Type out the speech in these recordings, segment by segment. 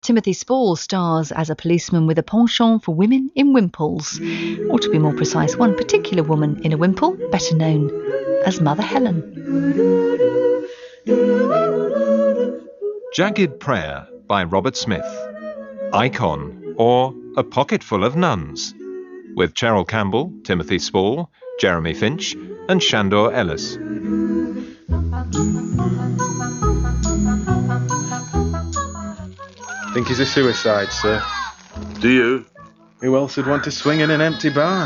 Timothy Spall stars as a policeman with a penchant for women in wimples, or to be more precise, one particular woman in a wimple, better known as Mother Helen. Jagged Prayer by Robert Smith. Icon, or A Pocketful of Nuns, with Cheryl Campbell, Timothy Spall, Jeremy Finch and Shandor Ellis. Think he's a suicide, sir. Do you? Who else would want to swing in an empty barn?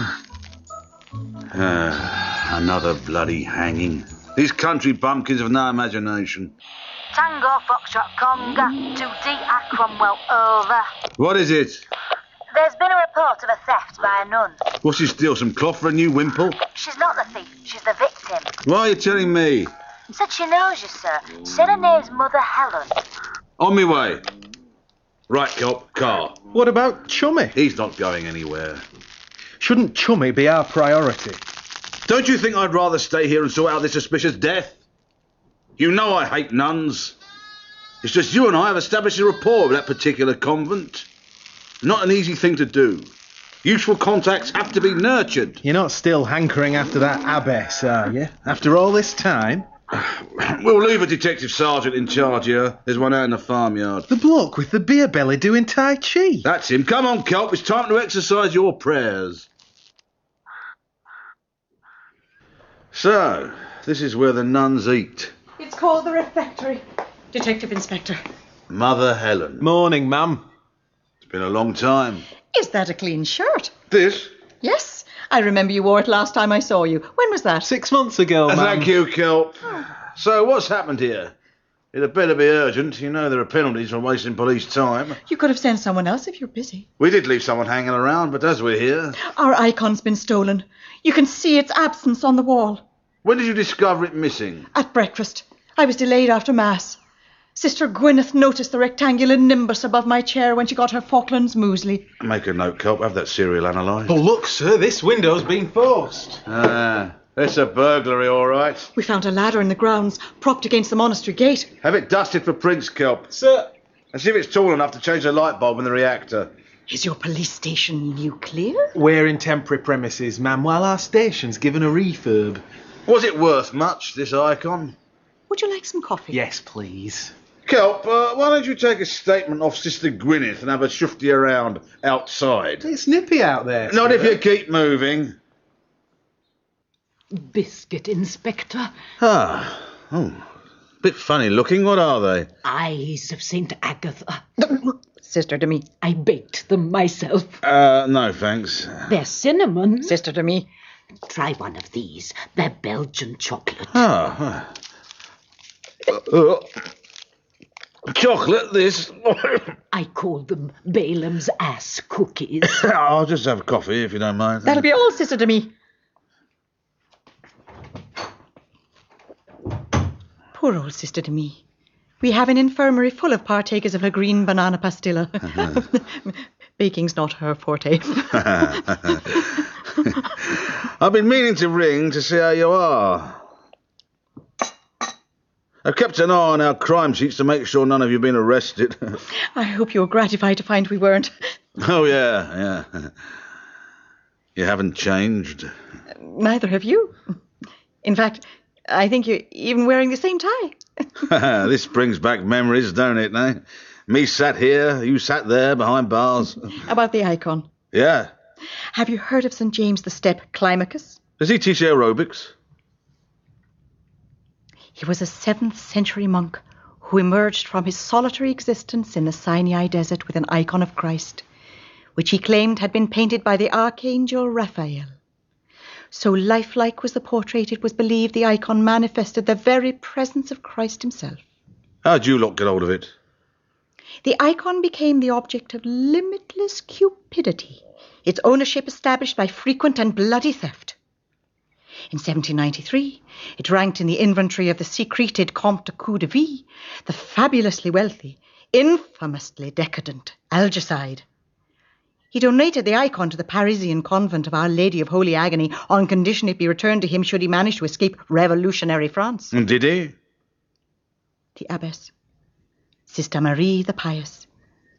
Another bloody hanging. These country bumpkins have no imagination. Tango Foxtrot Conga, 2D at Cromwell, over. What is it? There's been a report of a theft by a nun. Will she steal some cloth for a new wimple? She's not the thief, she's the victim. Why are you telling me? Said she knows you, sir. Said her name's Mother Helen. On me way. Right, Kelp, car. What about Chummy? He's not going anywhere. Shouldn't Chummy be our priority? Don't you think I'd rather stay here and sort out this suspicious death? You know I hate nuns. It's just you and I have established a rapport with that particular convent. Not an easy thing to do. Useful contacts have to be nurtured. You're not still hankering after that abbess, are you? After all this time? We'll leave a detective sergeant in charge here. There's one out in the farmyard. The bloke with the beer belly doing Tai Chi. That's him. Come on, Kelp. It's time to exercise your prayers. So, this is where the nuns eat. It's called the refectory. Detective Inspector. Mother Helen. Morning, ma'am. It's been a long time. Is that a clean shirt? This? Yes. I remember you wore it last time I saw you. When was that? 6 months ago, ma'am. Thank you, Kelp. So, what's happened here? It had better be urgent. You know there are penalties for wasting police time. You could have sent someone else if you're busy. We did leave someone hanging around, but as we're here... Our icon's been stolen. You can see its absence on the wall. When did you discover it missing? At breakfast. I was delayed after Mass. Sister Gwyneth noticed the rectangular nimbus above my chair when she got her Falklands muesli. Make a note, Kelp. Have that cereal analysed. Oh, look, sir, this window's been forced. It's a burglary, all right. We found a ladder in the grounds, propped against the monastery gate. Have it dusted for prints, Kelp. Sir. And see if it's tall enough to change the light bulb in the reactor. Is your police station nuclear? We're in temporary premises, ma'am, while our station's given a refurb. Was it worth much, this icon? Would you like some coffee? Yes, please. Kelp, why don't you take a statement off Sister Gwyneth and have a shufty around outside? It's nippy out there. Not sir. if you keep moving. Biscuit, Inspector. Bit funny looking. What are they? Eyes of St. Agatha. Sister to me. I baked them myself. No, thanks. They're cinnamon. Sister to me. Try one of these. They're Belgian chocolate. Chocolate, this. I call them Balaam's ass cookies. I'll just have coffee, if you don't mind. That'll be all, Sister to me. Poor old Sister to me. We have an infirmary full of partakers of her green banana pastilla. Baking's not her forte. I've been meaning to ring to see how you are. I've kept an eye on our crime sheets to make sure none of you have been arrested. I hope you're gratified to find we weren't. Oh, yeah. You haven't changed. Neither have you. In fact, I think you're even wearing the same tie. This brings back memories, don't it, eh? Me sat here, you sat there behind bars. About the icon. Yeah. Have you heard of St. James the Step Climacus? Does he teach aerobics? He was a 7th century monk who emerged from his solitary existence in the Sinai desert with an icon of Christ, which he claimed had been painted by the archangel Raphael. So lifelike was the portrait, it was believed the icon manifested the very presence of Christ himself. How'd you lot get hold of it? The icon became the object of limitless cupidity, its ownership established by frequent and bloody theft. In 1793, it ranked in the inventory of the secreted Comte de Coup de Vie, the fabulously wealthy, infamously decadent Algicide. He donated the icon to the Parisian convent of Our Lady of Holy Agony on condition it be returned to him should he manage to escape revolutionary France. And did he? The abbess, Sister Marie the Pious,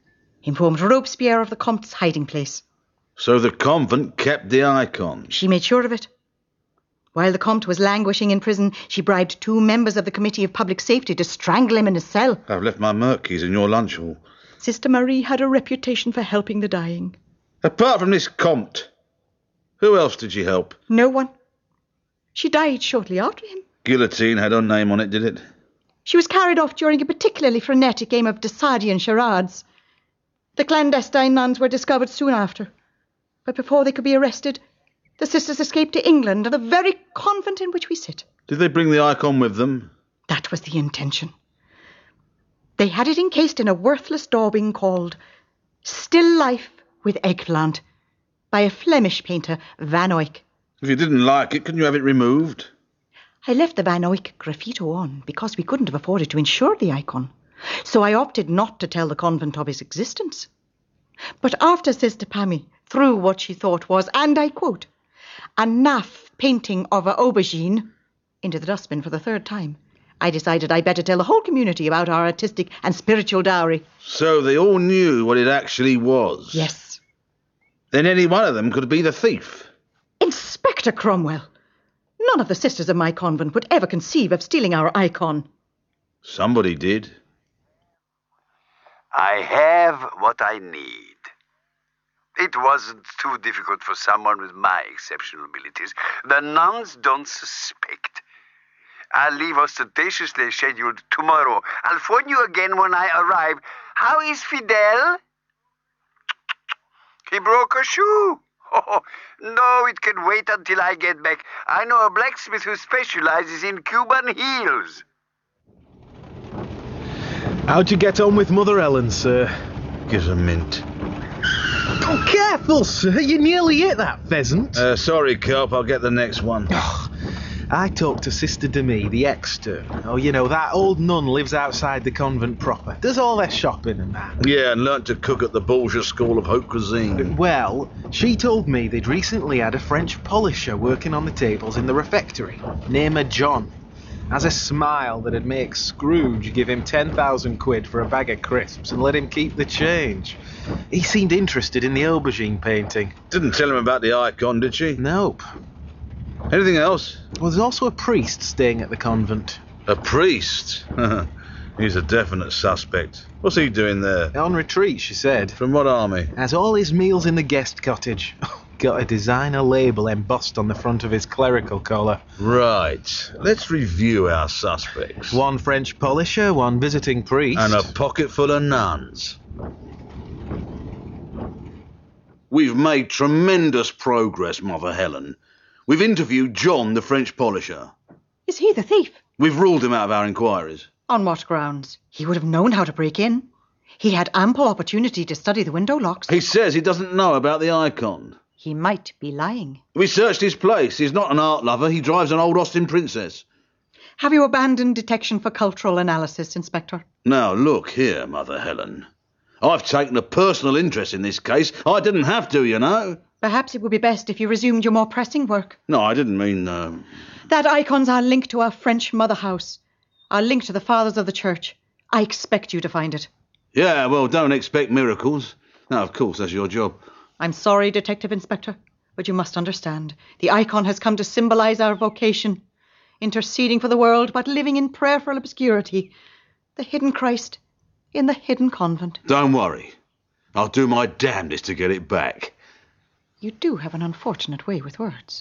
informed Robespierre of the Comte's hiding place. So the convent kept the icon. She made sure of it. While the Comte was languishing in prison, she bribed 2 members of the Committee of Public Safety to strangle him in his cell. I've left my Merkeys in your lunch hall. Sister Marie had a reputation for helping the dying. Apart from this Comte, who else did she help? No one. She died shortly after him. Guillotine had her name on it, did it? She was carried off during a particularly frenetic game of Dessadian charades. The clandestine nuns were discovered soon after. But before they could be arrested, the sisters escaped to England and the very convent in which we sit. Did they bring the icon with them? That was the intention. They had it encased in a worthless daubing called Still Life with Eggplant by a Flemish painter, Van Eyck. If you didn't like it, couldn't you have it removed? I left the Van Eyck graffito on because we couldn't have afforded to insure the icon. So I opted not to tell the convent of its existence. But after Sister Pammy threw what she thought was, and I quote, a naff painting of a aubergine into the dustbin for the 3rd time, I decided I'd better tell the whole community about our artistic and spiritual dowry. So they all knew what it actually was? Yes. Then any one of them could be the thief? Inspector Cromwell! None of the sisters of my convent would ever conceive of stealing our icon. Somebody did. I have what I need. It wasn't too difficult for someone with my exceptional abilities. The nuns don't suspect. I'll leave ostentatiously scheduled tomorrow. I'll phone you again when I arrive. How is Fidel? He broke a shoe. Oh, no, it can wait until I get back. I know a blacksmith who specializes in Cuban heels. How'd you get on with Mother Ellen, sir? Gives a mint. Oh, careful, sir. You nearly hit that pheasant. Sorry, Kelp. I'll get the next one. I talked to Sister Demi, the extern. Oh, you know, that old nun lives outside the convent proper. Does all their shopping and that. Yeah, and learnt to cook at the Borgia School of Haute Cuisine. Well, she told me they'd recently had a French polisher working on the tables in the refectory. Name her John. Has a smile that'd make Scrooge give him 10,000 quid for a bag of crisps and let him keep the change. He seemed interested in the aubergine painting. Didn't tell him about the icon, did she? Nope. Anything else? Well, there's also a priest staying at the convent. A priest? He's a definite suspect. What's he doing there? On retreat, she said. From what army? Has all his meals in the guest cottage. Got a designer label embossed on the front of his clerical collar. Right. Let's review our suspects. 1 French polisher, 1 visiting priest. And a pocket full of nuns. We've made tremendous progress, Mother Helen. We've interviewed John, the French polisher. Is he the thief? We've ruled him out of our inquiries. On what grounds? He would have known how to break in. He had ample opportunity to study the window locks. He says he doesn't know about the icon. He might be lying. We searched his place. He's not an art lover. He drives an old Austin Princess. Have you abandoned detection for cultural analysis, Inspector? Now, look here, Mother Helen. I've taken a personal interest in this case. I didn't have to, you know. Perhaps it would be best if you resumed your more pressing work. No, I didn't mean... That icon's our link to our French mother house. Our link to the fathers of the church. I expect you to find it. Yeah, well, don't expect miracles. No, of course, that's your job. I'm sorry, Detective Inspector, but you must understand. The icon has come to symbolize our vocation. Interceding for the world, but living in prayerful obscurity. The hidden Christ in the hidden convent. Don't worry. I'll do my damnedest to get it back. You do have an unfortunate way with words.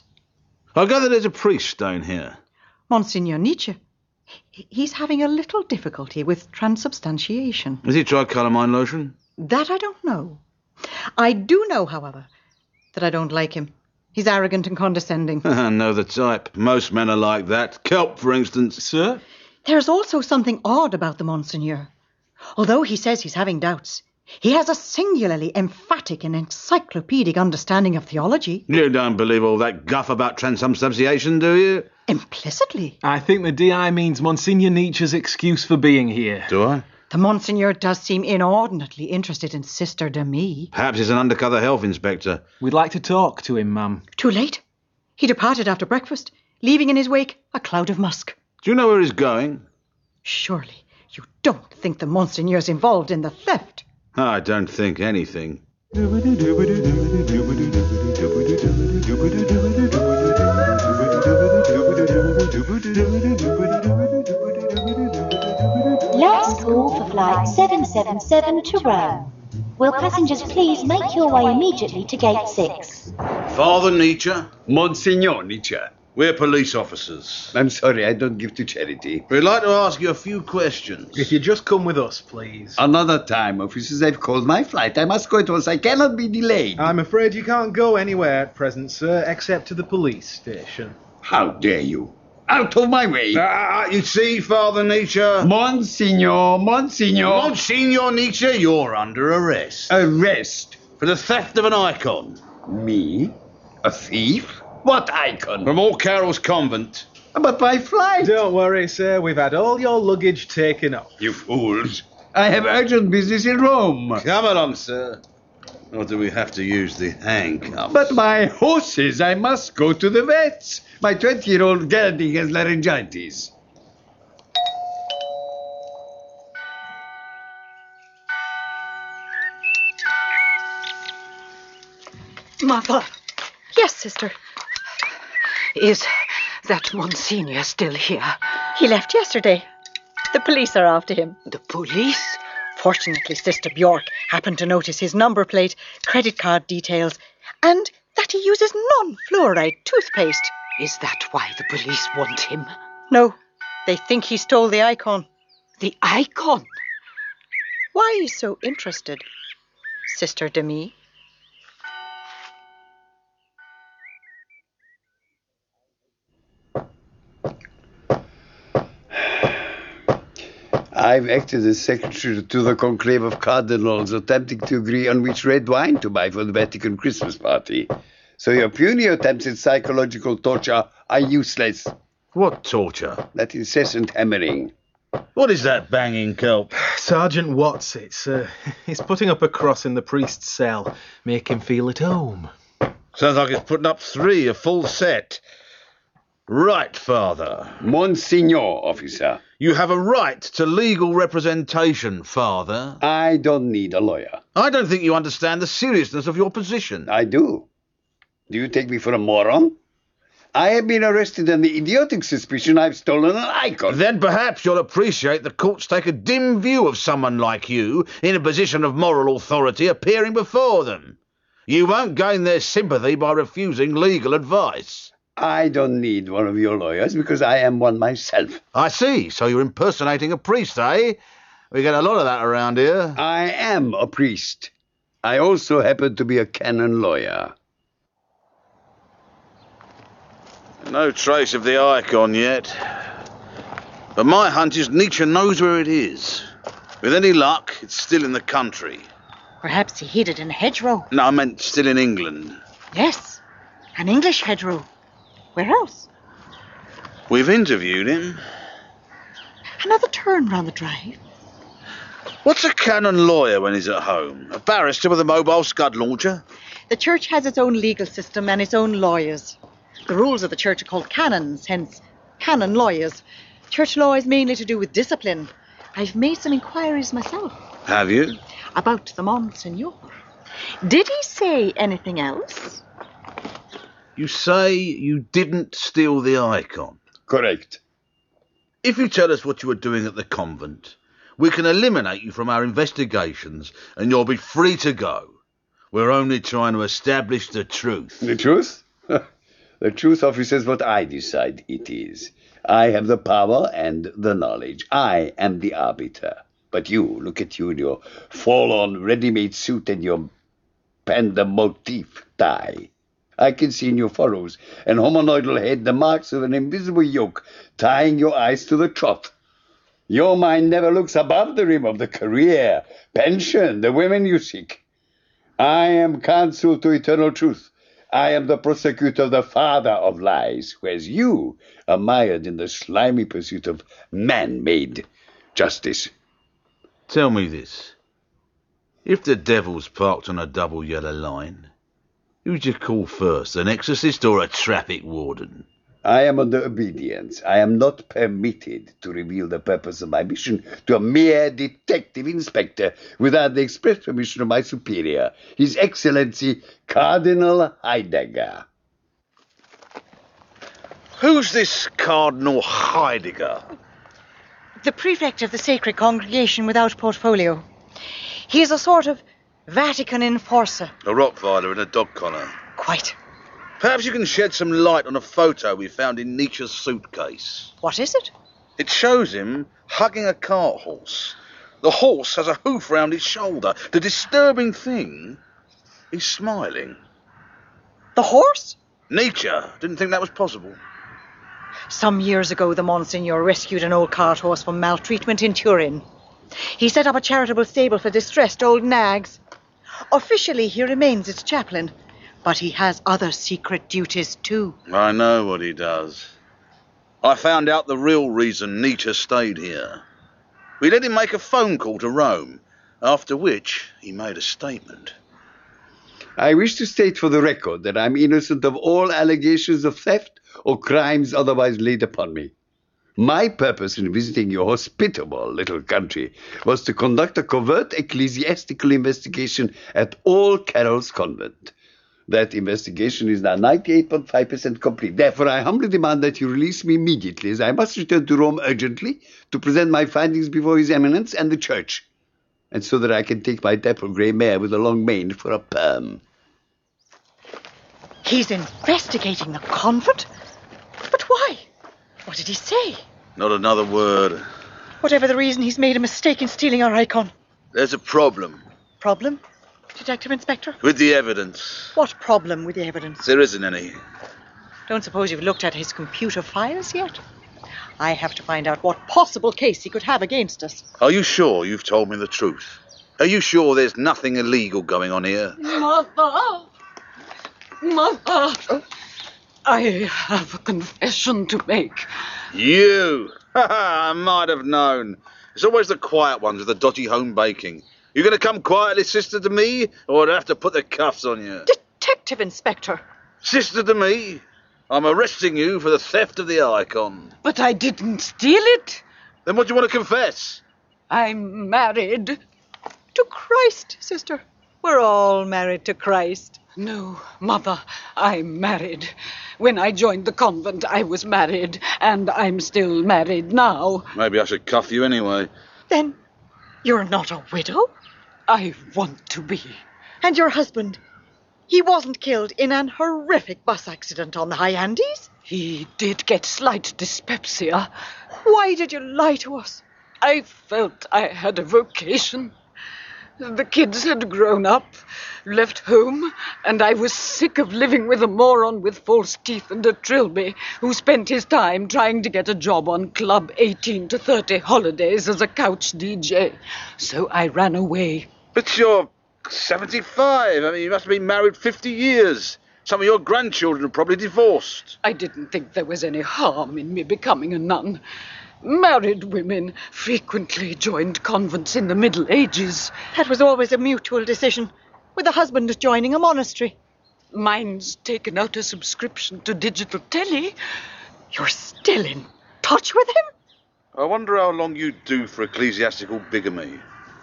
I gather there's a priest staying here. Monsignor Nietzsche. He's having a little difficulty with transubstantiation. Has he tried calamine lotion? That I don't know. I do know, however, that I don't like him. He's arrogant and condescending. I know the type. Most men are like that. Kelp, for instance. Sir? There's also something odd about the Monsignor. Although he says he's having doubts, he has a singularly emphatic and encyclopedic understanding of theology. You don't believe all that guff about transubstantiation, do you? Implicitly. I think the DI means Monsignor Nietzsche's excuse for being here. Do I? The Monsignor does seem inordinately interested in Sister Demi. Perhaps he's an undercover health inspector. We'd like to talk to him, ma'am. Too late. He departed after breakfast, leaving in his wake a cloud of musk. Do you know where he's going? Surely you don't think the Monsignor's involved in the theft? I don't think anything. Last call for flight 777 to Rome. Will passengers please make your way immediately to gate 6? Father Nietzsche, Monsignor Nietzsche. we're police officers. I'm sorry, I don't give to charity. We'd like to ask you a few questions. If you just come with us, please. Another time, officers, I've called my flight. I must go at once. I cannot be delayed. I'm afraid you can't go anywhere at present, sir, except to the police station. How dare you? Out of my way. You see, Father Nietzsche? Monsignor. Monsignor Nietzsche, you're under arrest. Arrest? For the theft of an icon. Me? A thief? What icon? From All Carol's convent. But my flight. Don't worry, sir, we've had all your luggage taken off. You fools. I have urgent business in Rome. Come along, sir. Or do we have to use the handcuffs? But my horses, I must go to the vets. My 20-year-old gelding has laryngitis. Mother, Yes, sister. is that Monsignor still here? He left yesterday. The police are after him. The police? Fortunately, Sister Bjork happened to notice his number plate, credit card details, and that he uses non-fluoride toothpaste. Is that why the police want him? No, they think he stole the icon. The icon? Why are you so interested, Sister Demi? I've acted as secretary to the conclave of cardinals, attempting to agree on which red wine to buy for the Vatican Christmas party. So your puny attempts at psychological torture are useless. What torture? That incessant hammering. What is that banging kelp? Sergeant Watts, he's putting up a cross in the priest's cell. Make him feel at home. Sounds like it's putting up 3, a full set. Right, Father. Monsignor, officer. You have a right to legal representation, Father. I don't need a lawyer. I don't think you understand the seriousness of your position. I do. Do you take me for a moron? I have been arrested on the idiotic suspicion I've stolen an icon. Then perhaps you'll appreciate the courts take a dim view of someone like you in a position of moral authority appearing before them. You won't gain their sympathy by refusing legal advice. I don't need one of your lawyers because I am one myself. I see. So you're impersonating a priest, eh? We get a lot of that around here. I am a priest. I also happen to be a canon lawyer. No trace of the icon yet. But my hunch is Nietzsche knows where it is. With any luck, it's still in the country. Perhaps he hid it in a hedgerow. No, I meant still in England. Yes, an English hedgerow. Where else? We've interviewed him. Another turn round the drive. What's a canon lawyer when he's at home? A barrister with a mobile scud launcher? The church has its own legal system and its own lawyers. The rules of the church are called canons, hence canon lawyers. Church law is mainly to do with discipline. I've made some inquiries myself. Have you? About the Monsignor. Did he say anything else? You say you didn't steal the icon? Correct. If you tell us what you were doing at the convent, we can eliminate you from our investigations and you'll be free to go. We're only trying to establish the truth. The truth? The truth, officer, is what I decide it is. I have the power and the knowledge. I am the arbiter. But you, look at you in your fall-on ready-made suit and your panda motif tie. I can see in your furrows and hominoidal head the marks of an invisible yoke tying your eyes to the trough. Your mind never looks above the rim of the career, pension, the women you seek. I am counsel to eternal truth. I am the prosecutor, the father of lies, whereas you are mired in the slimy pursuit of man-made justice. Tell me this. If the devil's parked on a double yellow line, who'd you call first, an exorcist or a traffic warden? I am under obedience. I am not permitted to reveal the purpose of my mission to a mere detective inspector without the express permission of my superior, His Excellency Cardinal Heidegger. Who's this Cardinal Heidegger? The prefect of the Sacred Congregation without portfolio. He is a sort of Vatican enforcer. A Rottweiler in a dog collar. Quite. Perhaps you can shed some light on a photo we found in Nietzsche's suitcase. What is it? It shows him hugging a cart horse. The horse has a hoof round his shoulder. The disturbing thing, he's smiling. The horse? Nietzsche didn't think that was possible. Some years ago, the Monsignor rescued an old cart horse from maltreatment in Turin. He set up a charitable stable for distressed old nags. Officially, he remains its chaplain, but he has other secret duties too. I know what he does. I found out the real reason Nietzsche stayed here. We let him make a phone call to Rome, after which he made a statement. I wish to state for the record that I'm innocent of all allegations of theft or crimes otherwise laid upon me. My purpose in visiting your hospitable little country was to conduct a covert ecclesiastical investigation at All Carol's Convent. That investigation is now 98.5% complete. Therefore, I humbly demand that you release me immediately, as I must return to Rome urgently to present my findings before His Eminence and the Church, and so that I can take my dapple grey mare with a long mane for a perm. He's investigating the convent? But why? What did he say? Not another word. Whatever the reason, he's made a mistake in stealing our icon. There's a problem. Problem? Detective Inspector? With the evidence. What problem with the evidence? There isn't any. Don't suppose you've looked at his computer files yet? I have to find out what possible case he could have against us. Are you sure you've told me the truth? Are you sure there's nothing illegal going on here? Mother! Mother! I have a confession to make. You! I might have known. It's always the quiet ones with the dodgy home baking. You going to come quietly, sister, to me, or I'd have to put the cuffs on you? Detective Inspector! Sister to me, I'm arresting you for the theft of the icon. But I didn't steal it. Then what do you want to confess? I'm married. To Christ, sister. We're all married to Christ. No, Mother, I'm married. When I joined the convent, I was married, and I'm still married now. Maybe I should cuff you anyway. Then you're not a widow? I want to be. And your husband, he wasn't killed in an horrific bus accident on the high Andes? He did get slight dyspepsia. Why did you lie to us? I felt I had a vocation. The kids had grown up, left home, and I was sick of living with a moron with false teeth and a trilby who spent his time trying to get a job on Club 18 to 30 holidays as a couch DJ. So I ran away. But you're 75. I mean, you must have been married 50 years. Some of your grandchildren are probably divorced. I didn't think there was any harm in me becoming a nun. Married women frequently joined convents in the Middle Ages. That was always a mutual decision, with the husband joining a monastery. Mine's taken out a subscription to digital telly. You're still in touch with him? I wonder how long you'd do for ecclesiastical bigamy.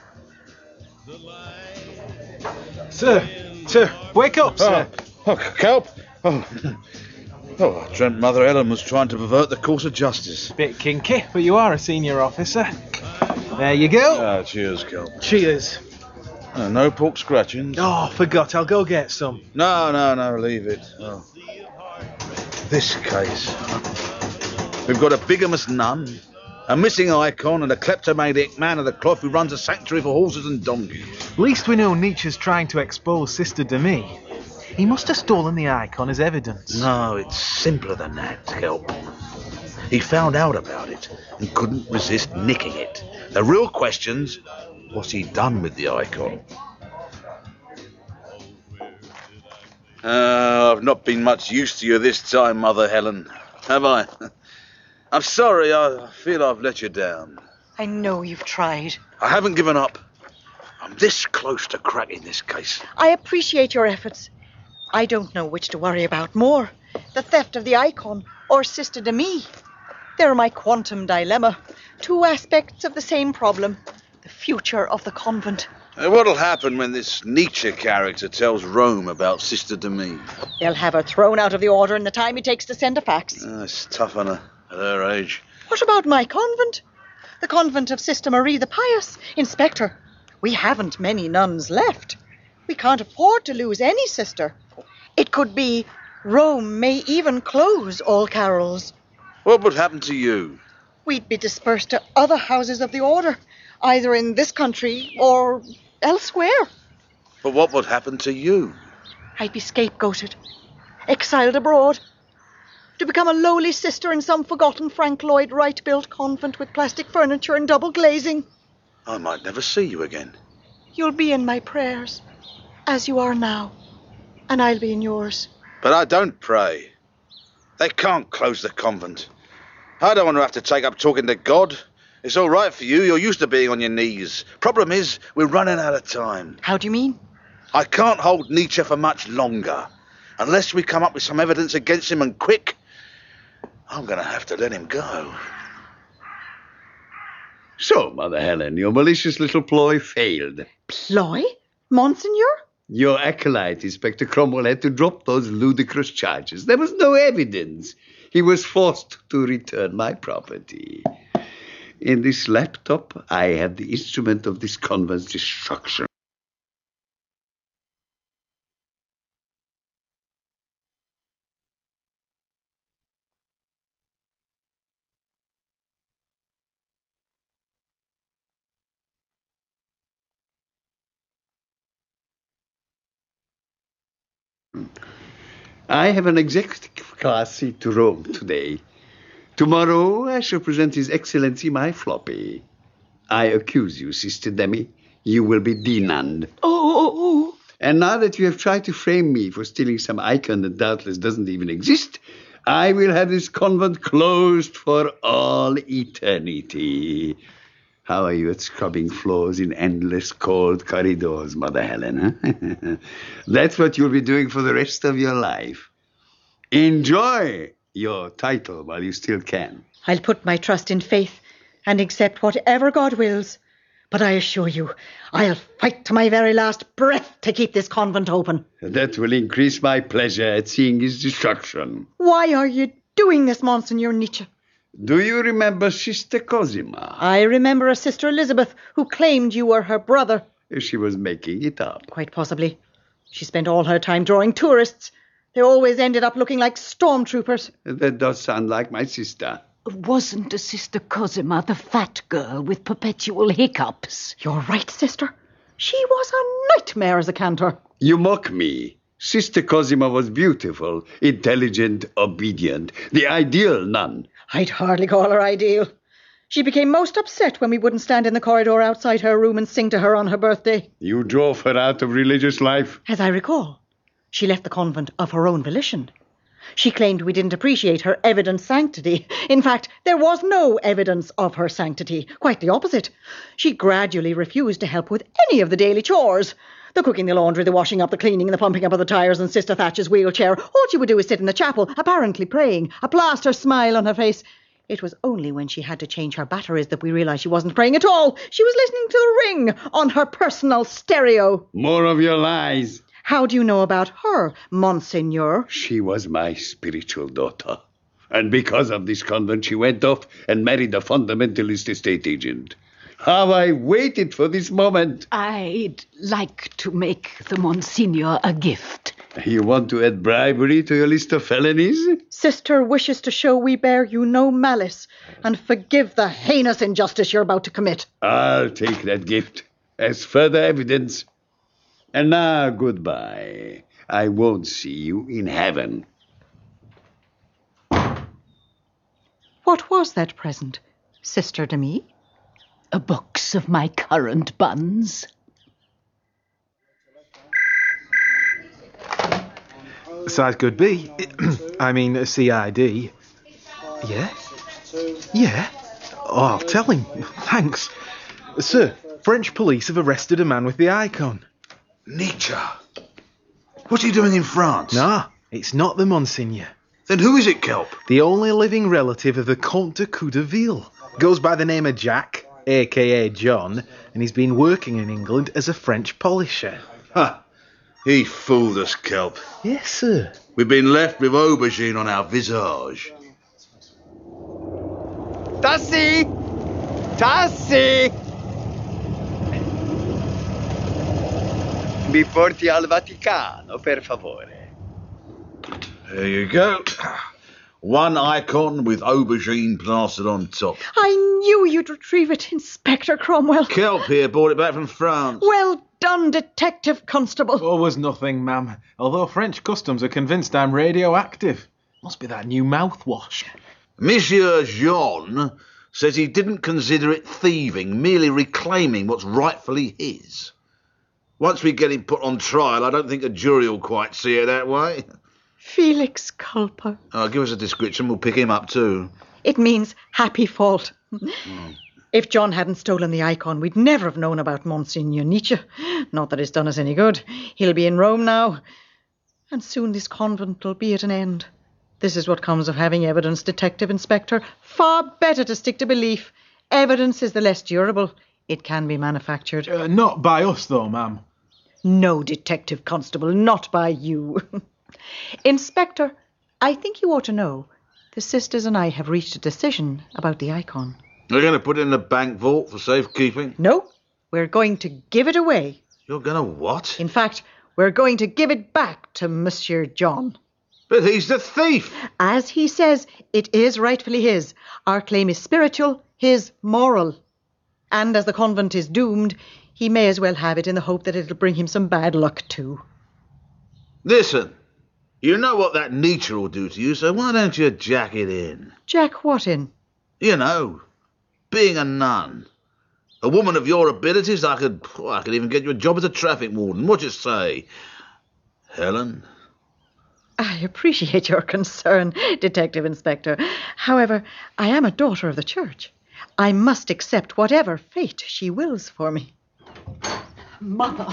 Sir, wake up, sir. Oh, Kelp. Oh, I dreamt Mother Helen was trying to pervert the course of justice. Bit kinky, but you are a senior officer. There you go. Cheers, Kelp. Cheers. No pork scratchings. Oh, forgot. I'll go get some. No, leave it. Oh. This case. We've got a bigamous nun, a missing icon, and a kleptomaniac man of the cloth who runs a sanctuary for horses and donkeys. At least we know Nietzsche's trying to expose Sister Demi. He must have stolen the icon as evidence. No, it's simpler than that, Kelp. He found out about it and couldn't resist nicking it. The real question's, what's he done with the icon? I've not been much use to you this time, Mother Helen, have I? I'm sorry, I feel I've let you down. I know you've tried. I haven't given up. I'm this close to cracking this case. I appreciate your efforts. I don't know which to worry about more, the theft of the icon or Sister Demi. They're my quantum dilemma. Two aspects of the same problem. The future of the convent. What'll happen when this Nietzsche character tells Rome about Sister Demi? They'll have her thrown out of the order in the time it takes to send a fax. It's tough on her at her age. What about my convent? The convent of Sister Marie the Pious. Inspector, we haven't many nuns left. We can't afford to lose any sister. It could be Rome may even close all carols. What would happen to you? We'd be dispersed to other houses of the order, either in this country or elsewhere. But what would happen to you? I'd be scapegoated, exiled abroad, to become a lowly sister in some forgotten Frank Lloyd Wright-built convent with plastic furniture and double glazing. I might never see you again. You'll be in my prayers, as you are now, and I'll be in yours. But I don't pray. They can't close the convent. I don't want to have to take up talking to God. It's all right for you. You're used to being on your knees. Problem is, we're running out of time. How do you mean? I can't hold Nietzsche for much longer. Unless we come up with some evidence against him and quick, I'm going to have to let him go. So, Mother Helen, your malicious little ploy failed. Ploy? Monseigneur? Your acolyte, Inspector Cromwell, had to drop those ludicrous charges. There was no evidence. He was forced to return my property. In this laptop, I have the instrument of this convent's destruction. I have an executive class seat to Rome today. Tomorrow I shall present His Excellency my floppy. I accuse you, Sister Demi. You will be denounced. Oh. And now that you have tried to frame me for stealing some icon that doubtless doesn't even exist, I will have this convent closed for all eternity. How are you at scrubbing floors in endless cold corridors, Mother Helen? Huh? That's what you'll be doing for the rest of your life. Enjoy your title while you still can. I'll put my trust in faith and accept whatever God wills. But I assure you, I'll fight to my very last breath to keep this convent open. That will increase my pleasure at seeing his destruction. Why are you doing this, Monseigneur Nietzsche? Do you remember Sister Cosima? I remember a Sister Elizabeth who claimed you were her brother. She was making it up. Quite possibly. She spent all her time drawing tourists. They always ended up looking like stormtroopers. That does sound like my sister. Wasn't a Sister Cosima the fat girl with perpetual hiccups? You're right, sister. She was a nightmare as a cantor. You mock me. Sister Cosima was beautiful, intelligent, obedient. The ideal nun. I'd hardly call her ideal. She became most upset when we wouldn't stand in the corridor outside her room and sing to her on her birthday. You drove her out of religious life? As I recall, she left the convent of her own volition. She claimed we didn't appreciate her evident sanctity. In fact, there was no evidence of her sanctity. Quite the opposite. She gradually refused to help with any of the daily chores. The cooking, the laundry, the washing up, the cleaning, the pumping up of the tyres in Sister Thatcher's wheelchair. All she would do is sit in the chapel, apparently praying, a plaster smile on her face. It was only when she had to change her batteries that we realised she wasn't praying at all. She was listening to The Ring on her personal stereo. More of your lies. How do you know about her, Monseigneur? She was my spiritual daughter. And because of this convent, she went off and married a fundamentalist estate agent. How I waited for this moment. I'd like to make the Monsignor a gift. You want to add bribery to your list of felonies? Sister wishes to show we bear you no malice and forgive the heinous injustice you're about to commit. I'll take that gift as further evidence. And now, goodbye. I won't see you in heaven. What was that present, Sister Demi? A box of my currant buns. Size could be. I mean, a CID. Yeah? Yeah? Oh, I'll tell him. Thanks. Sir, French police have arrested a man with the icon. Nietzsche? What are you doing in France? Nah, it's not the Monsignor. Then who is it, Kelp? The only living relative of the Comte de Coudeville. Goes by the name of Jack, a.k.a. John, and he's been working in England as a French polisher. Ha! He fooled us, Kelp. Yes, sir. We've been left with aubergine on our visage. Tassi! Tassi! Mi porti al Vaticano, per favore. There you go. One icon with aubergine plastered on top. I knew you'd retrieve it, Inspector Cromwell. Kelp here brought it back from France. Well done, Detective Constable. Always nothing, ma'am. Although French customs are convinced I'm radioactive. Must be that new mouthwash. Monsieur Jean says he didn't consider it thieving, merely reclaiming what's rightfully his. Once we get him put on trial, I don't think a jury will quite see it that way. Felix Culpa. Oh, give us a description, we'll pick him up too. It means happy fault. If John hadn't stolen the icon, we'd never have known about Monsignor Nietzsche. Not that it's done us any good. He'll be in Rome now. And soon this convent will be at an end. This is what comes of having evidence, Detective Inspector. Far better to stick to belief. Evidence is the less durable. It can be manufactured. Not by us, though, ma'am. No, Detective Constable, not by you. Inspector, I think you ought to know. The sisters and I have reached a decision about the icon. You're going to put it in the bank vault for safekeeping? No, we're going to give it away. You're going to what? In fact, we're going to give it back to Monsieur John. But he's the thief! As he says, it is rightfully his. Our claim is spiritual, his moral. And as the convent is doomed, he may as well have it in the hope that it'll bring him some bad luck too. Listen, you know what that Nietzsche will do to you, so why don't you jack it in? Jack what in? You know, being a nun. A woman of your abilities, I could even get you a job as a traffic warden. What you say, Helen? I appreciate your concern, Detective Inspector. However, I am a daughter of the Church. I must accept whatever fate she wills for me. Mother,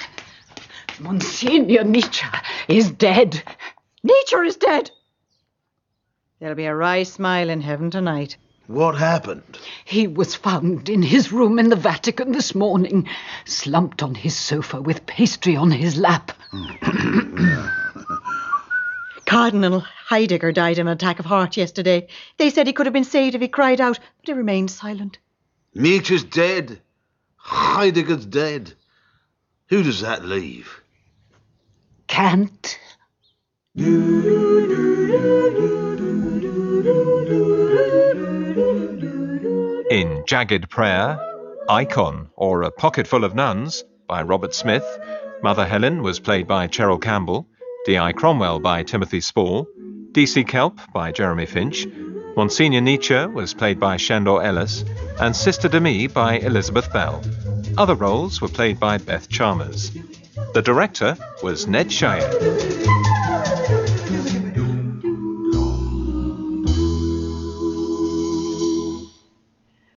Monsignor Nietzsche is dead. Nietzsche is dead! There'll be a wry smile in heaven tonight. What happened? He was found in his room in the Vatican this morning, slumped on his sofa with pastry on his lap. Cardinal Heidegger died in an attack of heart yesterday. They said he could have been saved if he cried out, but he remained silent. Nietzsche's dead. Heidegger's dead. Who does that leave? Kant. In Jagged Prayer, Icon, or A Pocketful of Nuns, by Robert Smith, Mother Helen was played by Cheryl Campbell, D.I. Cromwell by Timothy Spall, D.C. Kelp by Jeremy Finch, Monsignor Nietzsche was played by Shandor Ellis, and Sister Demi by Elizabeth Bell. Other roles were played by Beth Chalmers. The director was Ned Shire.